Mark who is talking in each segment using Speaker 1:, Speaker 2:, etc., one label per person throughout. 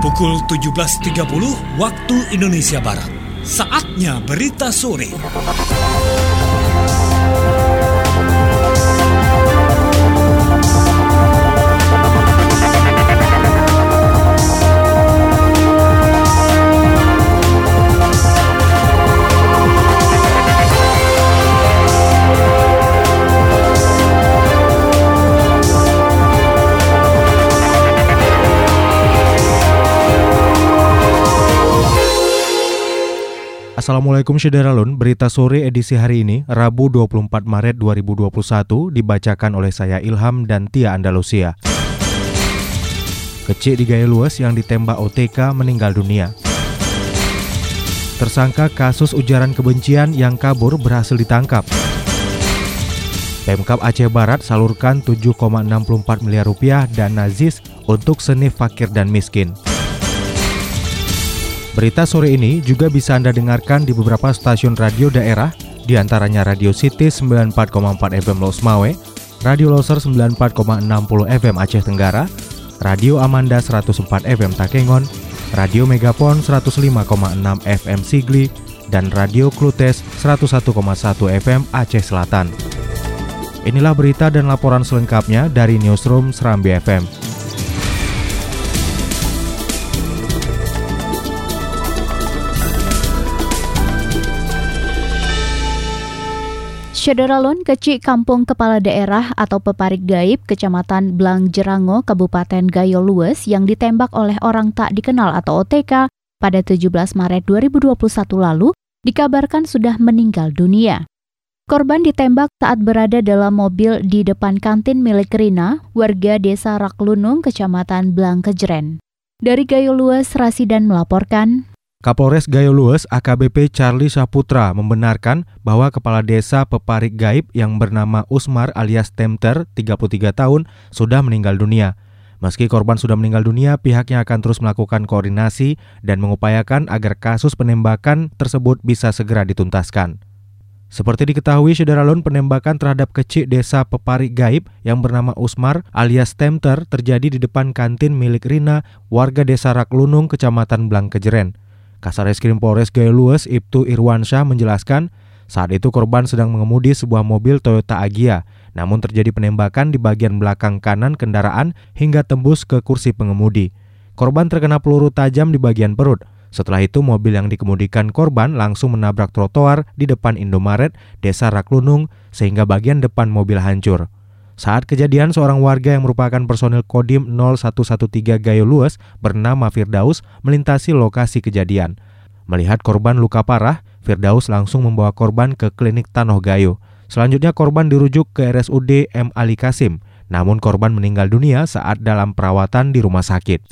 Speaker 1: Pukul 17.30 waktu Indonesia Barat. Saatnya berita sore.
Speaker 2: Assalamualaikum Syederalun, berita sore edisi hari ini, Rabu 24 Maret 2021, dibacakan oleh saya Ilham dan Tia Andalusia. Kecik di Gayo Luas yang ditembak OTK meninggal dunia. Tersangka kasus ujaran kebencian yang kabur berhasil ditangkap. Pemkab Aceh Barat salurkan 7,64 miliar rupiah dana ZIS untuk seni fakir dan miskin. Berita sore ini juga bisa Anda dengarkan di beberapa stasiun radio daerah, di antaranya Radio City 94,4 FM Los Mawe, Radio Loser 94,60 FM Aceh Tenggara, Radio Amanda 104 FM Takengon, Radio Megapon 105,6 FM Sigli, dan Radio Klutes 101,1 FM Aceh Selatan. Inilah berita dan laporan selengkapnya dari Newsroom Serambi FM.
Speaker 3: Syederalun, kecik kampung kepala daerah atau peparik gaib Kecamatan Blang Jerango, Kabupaten Gayo Luas yang ditembak oleh orang tak dikenal atau OTK pada 17 Maret 2021 lalu dikabarkan sudah meninggal dunia. Korban ditembak saat berada dalam mobil di depan kantin milik Rina, warga desa Raklunung, Kecamatan Blang Kejeren. Dari Gayo Luas, Rasidan melaporkan.
Speaker 2: Kapolres Gayo Luas AKBP Charlie Saputra membenarkan bahwa kepala desa peparik gaib yang bernama Usmar alias Temter, 33 tahun, sudah meninggal dunia. Meski korban sudah meninggal dunia, pihaknya akan terus melakukan koordinasi dan mengupayakan agar kasus penembakan tersebut bisa segera dituntaskan. Seperti diketahui, Syederalun, penembakan terhadap kecik desa peparik gaib yang bernama Usmar alias Temter terjadi di depan kantin milik Rina, warga desa Raklunung, Kecamatan Blang Kejeren. Kasareskrim Polres Gayo Luas Ibtu Irwansyah menjelaskan, saat itu korban sedang mengemudi sebuah mobil Toyota Agya, namun terjadi penembakan di bagian belakang kanan kendaraan hingga tembus ke kursi pengemudi. Korban terkena peluru tajam di bagian perut. Setelah itu mobil yang dikemudikan korban langsung menabrak trotoar di depan Indomaret, Desa Raklunung, sehingga bagian depan mobil hancur. Saat kejadian, seorang warga yang merupakan personil Kodim 0113 Gayo Luas bernama Firdaus melintasi lokasi kejadian. Melihat korban luka parah, Firdaus langsung membawa korban ke klinik Tanoh Gayo. Selanjutnya korban dirujuk ke RSUD M. Ali Kasim, namun korban meninggal dunia saat dalam perawatan di rumah sakit.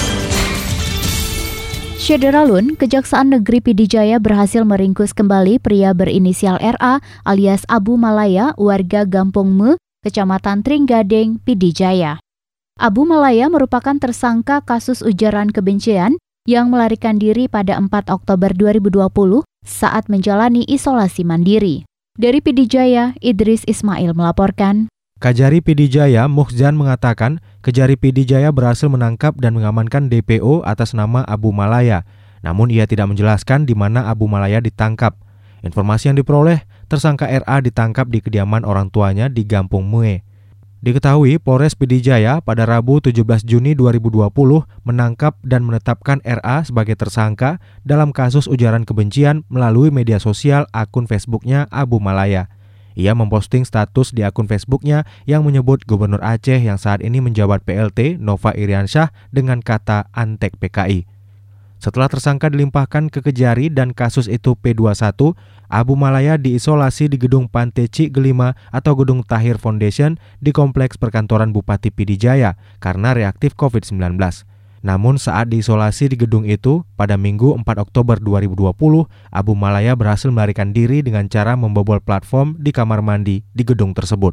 Speaker 3: Syederalun, Kejaksaan Negeri Pidijaya berhasil meringkus kembali pria berinisial RA alias Abu Malaya, warga Gampung Me, Kecamatan Tringgadeng, Pidijaya. Abu Malaya merupakan tersangka kasus ujaran kebencian yang melarikan diri pada 4 Oktober 2020 saat menjalani isolasi mandiri. Dari Pidijaya, Idris Ismail melaporkan.
Speaker 2: Kajari Pidijaya Muhzan mengatakan, Kejari Pidijaya berhasil menangkap dan mengamankan DPO atas nama Abu Malaya. Namun ia tidak menjelaskan di mana Abu Malaya ditangkap. Informasi yang diperoleh, tersangka RA ditangkap di kediaman orang tuanya di Gampung Mue. Diketahui Polres Pidijaya pada Rabu 17 Juni 2020 menangkap dan menetapkan RA sebagai tersangka dalam kasus ujaran kebencian melalui media sosial akun Facebooknya Abu Malaya. Ia memposting status di akun Facebooknya yang menyebut Gubernur Aceh yang saat ini menjabat PLT Nova Iriansyah dengan kata Antek PKI. Setelah tersangka dilimpahkan ke Kejari dan kasus itu P21, Abu Malaya diisolasi di gedung Pantai Cigelima atau gedung Tahir Foundation di Kompleks Perkantoran Bupati Pidijaya karena reaktif COVID-19. Namun saat diisolasi di gedung itu, pada Minggu 4 Oktober 2020, Abu Malaya berhasil melarikan diri dengan cara membobol platform di kamar mandi di gedung tersebut.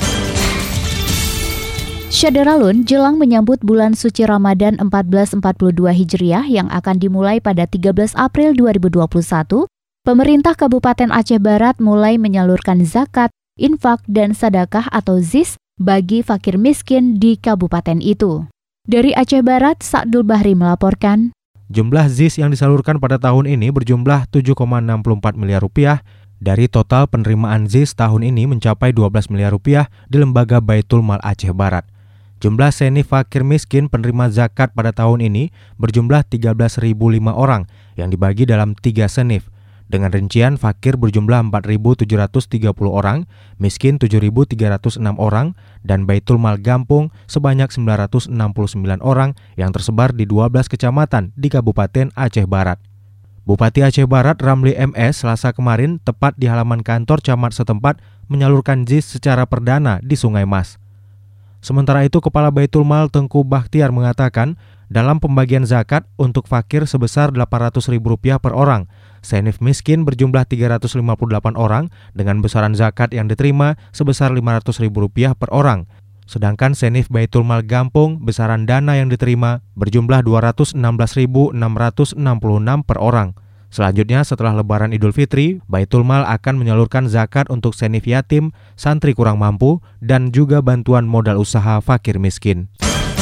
Speaker 3: Syederalun, jelang menyambut bulan suci Ramadan 1442 Hijriah yang akan dimulai pada 13 April 2021, pemerintah Kabupaten Aceh Barat mulai menyalurkan zakat, infak, dan sedekah atau ZIS bagi fakir miskin di kabupaten itu. Dari Aceh Barat, Sa'dul Bahri melaporkan.
Speaker 2: Jumlah ZIS yang disalurkan pada tahun ini berjumlah 7,64 miliar rupiah. Dari total penerimaan ZIS tahun ini mencapai 12 miliar rupiah di Lembaga Baitul Mal Aceh Barat. Jumlah senif fakir miskin penerima zakat pada tahun ini berjumlah 13.005 orang yang dibagi dalam 3 senif. Dengan rincian fakir berjumlah 4.730 orang, miskin 7.306 orang, dan Baitul Mal Gampung sebanyak 969 orang yang tersebar di 12 kecamatan di Kabupaten Aceh Barat. Bupati Aceh Barat Ramli MS Selasa kemarin tepat di halaman kantor camat setempat menyalurkan ZIS secara perdana di Sungai Mas. Sementara itu, Kepala Baitul Mal Tengku Bakhtiar mengatakan dalam pembagian zakat untuk fakir sebesar Rp800.000 per orang, senif miskin berjumlah 358 orang dengan besaran zakat yang diterima sebesar Rp500.000 per orang. Sedangkan senif Baitul Mal Gampung besaran dana yang diterima berjumlah Rp216.666 per orang. Selanjutnya, setelah Lebaran Idul Fitri, Baitul Mal akan menyalurkan zakat untuk senif yatim, santri kurang mampu, dan juga bantuan modal usaha fakir miskin.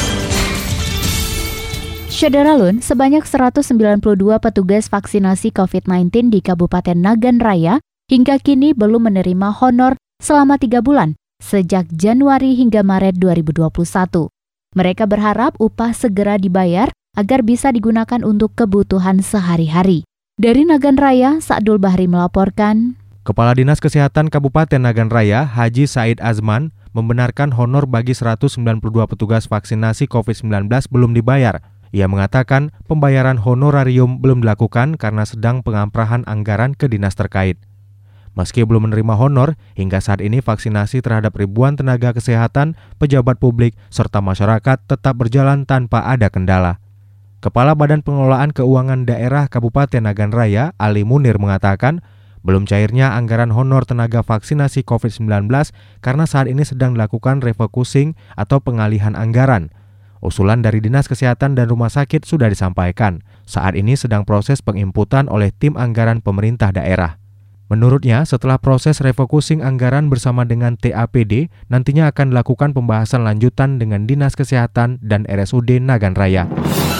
Speaker 3: Syederalun, sebanyak 192 petugas vaksinasi COVID-19 di Kabupaten Nagan Raya hingga kini belum menerima honor selama 3 bulan, sejak Januari hingga Maret 2021. Mereka berharap upah segera dibayar agar bisa digunakan untuk kebutuhan sehari-hari. Dari Nagan Raya, Sa'dul Bahri melaporkan.
Speaker 2: Kepala Dinas Kesehatan Kabupaten Nagan Raya, Haji Said Azman, membenarkan honor bagi 192 petugas vaksinasi COVID-19 belum dibayar. Ia mengatakan pembayaran honorarium belum dilakukan karena sedang pengamprahan anggaran ke dinas terkait. Meski belum menerima honor, hingga saat ini vaksinasi terhadap ribuan tenaga kesehatan, pejabat publik, serta masyarakat tetap berjalan tanpa ada kendala. Kepala Badan Pengelolaan Keuangan Daerah Kabupaten Nagan Raya, Ali Munir mengatakan, belum cairnya anggaran honor tenaga vaksinasi COVID-19 karena saat ini sedang dilakukan refocusing atau pengalihan anggaran. Usulan dari Dinas Kesehatan dan Rumah Sakit sudah disampaikan. Saat ini sedang proses penginputan oleh tim anggaran pemerintah daerah. Menurutnya, setelah proses refocusing anggaran bersama dengan TAPD, nantinya akan dilakukan pembahasan lanjutan dengan Dinas Kesehatan dan RSUD Nagan Raya.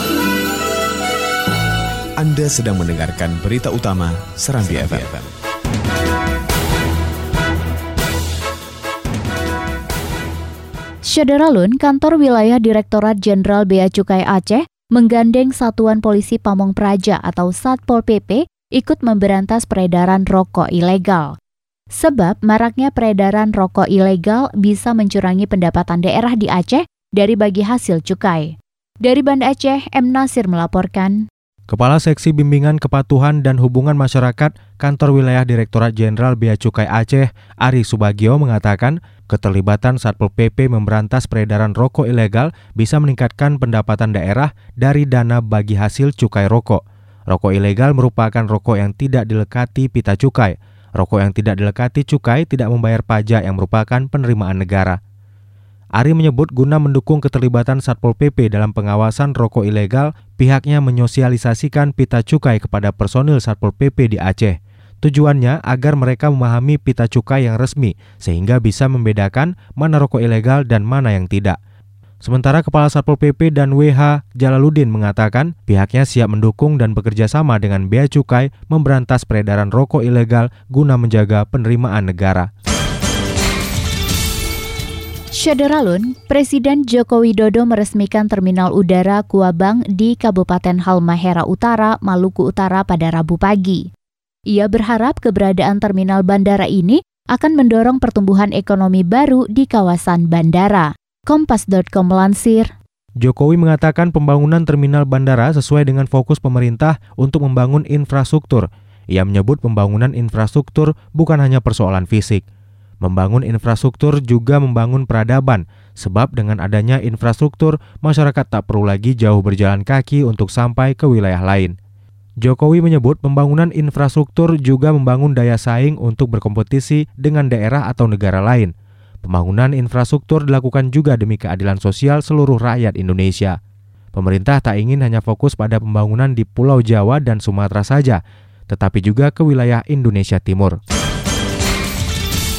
Speaker 4: Anda sedang mendengarkan berita utama Serambi FM.
Speaker 3: Syederalun, Kantor Wilayah Direktorat Jenderal Bea Cukai Aceh menggandeng Satuan Polisi Pamong Praja atau Satpol PP ikut memberantas peredaran rokok ilegal. Sebab maraknya peredaran rokok ilegal bisa mencurangi pendapatan daerah di Aceh dari bagi hasil cukai. Dari Banda Aceh, M. Nasir melaporkan.
Speaker 2: Kepala Seksi Bimbingan Kepatuhan dan Hubungan Masyarakat Kantor Wilayah Direktorat Jenderal Bea Cukai Aceh, Ari Subagio mengatakan keterlibatan Satpol PP memberantas peredaran rokok ilegal bisa meningkatkan pendapatan daerah dari dana bagi hasil cukai rokok. Rokok ilegal merupakan rokok yang tidak dilekati pita cukai. Rokok yang tidak dilekati cukai tidak membayar pajak yang merupakan penerimaan negara. Ari menyebut guna mendukung keterlibatan Satpol PP dalam pengawasan rokok ilegal, pihaknya menyosialisasikan pita cukai kepada personil Satpol PP di Aceh. Tujuannya agar mereka memahami pita cukai yang resmi, sehingga bisa membedakan mana rokok ilegal dan mana yang tidak. Sementara Kepala Satpol PP dan WH Jalaluddin mengatakan pihaknya siap mendukung dan bekerja sama dengan Bea Cukai memberantas peredaran rokok ilegal guna menjaga penerimaan negara.
Speaker 3: Syederalun, Presiden Joko Widodo meresmikan Terminal Udara Kuabang di Kabupaten Halmahera Utara, Maluku Utara pada Rabu pagi. Ia berharap keberadaan terminal bandara ini akan mendorong pertumbuhan ekonomi baru di kawasan bandara. Kompas.com melansir.
Speaker 2: Jokowi mengatakan pembangunan terminal bandara sesuai dengan fokus pemerintah untuk membangun infrastruktur. Ia menyebut pembangunan infrastruktur bukan hanya persoalan fisik. Membangun infrastruktur juga membangun peradaban, sebab dengan adanya infrastruktur, masyarakat tak perlu lagi jauh berjalan kaki untuk sampai ke wilayah lain. Jokowi menyebut pembangunan infrastruktur juga membangun daya saing untuk berkompetisi dengan daerah atau negara lain. Pembangunan infrastruktur dilakukan juga demi keadilan sosial seluruh rakyat Indonesia. Pemerintah tak ingin hanya fokus pada pembangunan di Pulau Jawa dan Sumatera saja, tetapi juga ke wilayah Indonesia Timur.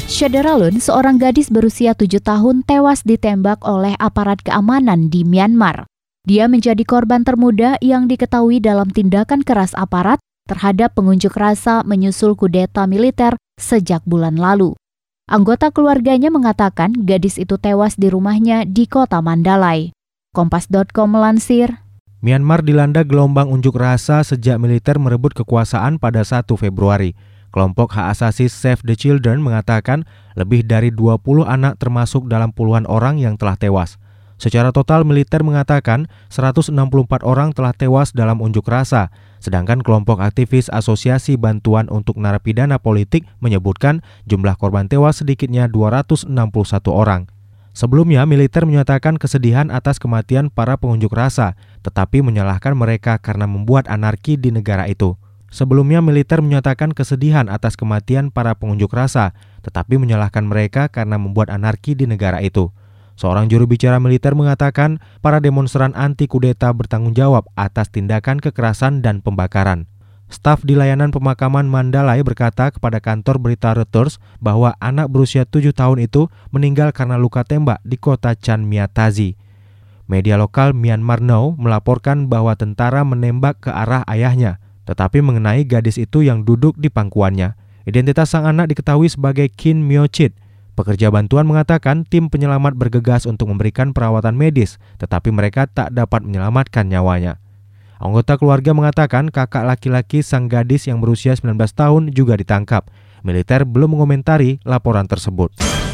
Speaker 3: Syederalun, seorang gadis berusia 7 tahun tewas ditembak oleh aparat keamanan di Myanmar. Dia menjadi korban termuda yang diketahui dalam tindakan keras aparat terhadap pengunjuk rasa menyusul kudeta militer sejak bulan lalu. Anggota keluarganya mengatakan gadis itu tewas di rumahnya di kota Mandalay. Kompas.com melansir,
Speaker 2: Myanmar dilanda gelombang unjuk rasa sejak militer merebut kekuasaan pada 1 Februari. Kelompok hak asasi Save the Children mengatakan lebih dari 20 anak termasuk dalam puluhan orang yang telah tewas. Secara total militer mengatakan 164 orang telah tewas dalam unjuk rasa, sedangkan kelompok aktivis Asosiasi Bantuan untuk Narapidana Politik menyebutkan jumlah korban tewas sedikitnya 261 orang. Sebelumnya, militer menyatakan kesedihan atas kematian para pengunjuk rasa, tetapi menyalahkan mereka karena membuat anarki di negara itu. Sebelumnya, militer menyatakan kesedihan atas kematian para pengunjuk rasa, tetapi menyalahkan mereka karena membuat anarki di negara itu. Seorang juru bicara militer mengatakan para demonstran anti-kudeta bertanggung jawab atas tindakan kekerasan dan pembakaran. Staf di layanan pemakaman Mandalay berkata kepada kantor berita Reuters bahwa anak berusia 7 tahun itu meninggal karena luka tembak di kota Chanmiatazi. Media lokal Myanmar Now melaporkan bahwa tentara menembak ke arah ayahnya, tetapi mengenai gadis itu yang duduk di pangkuannya. Identitas sang anak diketahui sebagai Kin Myo Chit. Pekerja bantuan mengatakan tim penyelamat bergegas untuk memberikan perawatan medis, tetapi mereka tak dapat menyelamatkan nyawanya. Anggota keluarga mengatakan kakak laki-laki sang gadis yang berusia 19 tahun juga ditangkap. Militer belum mengomentari laporan tersebut.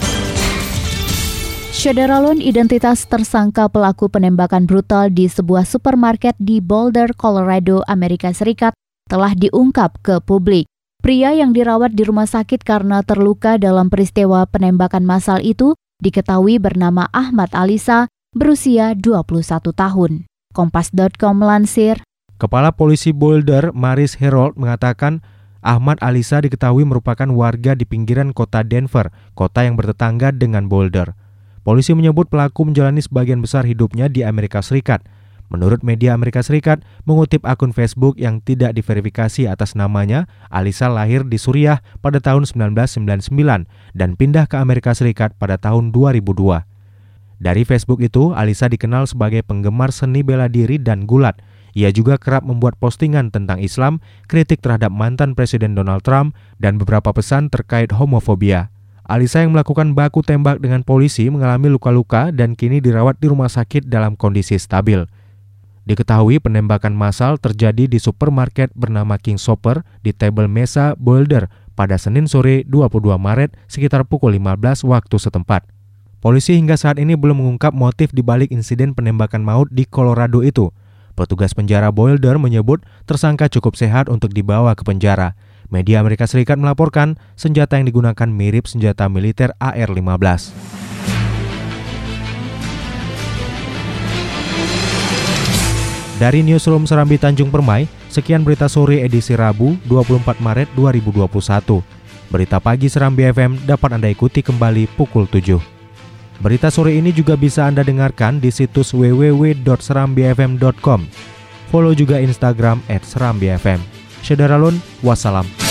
Speaker 3: Syederalun, identitas tersangka pelaku penembakan brutal di sebuah supermarket di Boulder, Colorado, Amerika Serikat telah diungkap ke publik. Pria yang dirawat di rumah sakit karena terluka dalam peristiwa penembakan massal itu diketahui bernama Ahmad Alisa, berusia 21 tahun. Kompas.com melansir,
Speaker 2: Kepala Polisi Boulder, Maris Herold, mengatakan Ahmad Alisa diketahui merupakan warga di pinggiran kota Denver, kota yang bertetangga dengan Boulder. Polisi menyebut pelaku menjalani sebagian besar hidupnya di Amerika Serikat. Menurut media Amerika Serikat, mengutip akun Facebook yang tidak diverifikasi atas namanya, Alisa lahir di Suriah pada tahun 1999 dan pindah ke Amerika Serikat pada tahun 2002. Dari Facebook itu, Alisa dikenal sebagai penggemar seni bela diri dan gulat. Ia juga kerap membuat postingan tentang Islam, kritik terhadap mantan Presiden Donald Trump, dan beberapa pesan terkait homofobia. Alisa yang melakukan baku tembak dengan polisi mengalami luka-luka dan kini dirawat di rumah sakit dalam kondisi stabil. Diketahui penembakan massal terjadi di supermarket bernama King Soper di Table Mesa, Boulder pada Senin sore 22 Maret sekitar pukul 15 waktu setempat. Polisi hingga saat ini belum mengungkap motif dibalik insiden penembakan maut di Colorado itu. Petugas penjara Boulder menyebut tersangka cukup sehat untuk dibawa ke penjara. Media Amerika Serikat melaporkan senjata yang digunakan mirip senjata militer AR-15. Dari Newsroom Serambi Tanjung Permai, sekian berita sore edisi Rabu 24 Maret 2021. Berita pagi Serambi FM dapat Anda ikuti kembali pukul 7. Berita sore ini juga bisa Anda dengarkan di situs www.serambifm.com. Follow juga Instagram @serambifm. Syederalun, wassalam.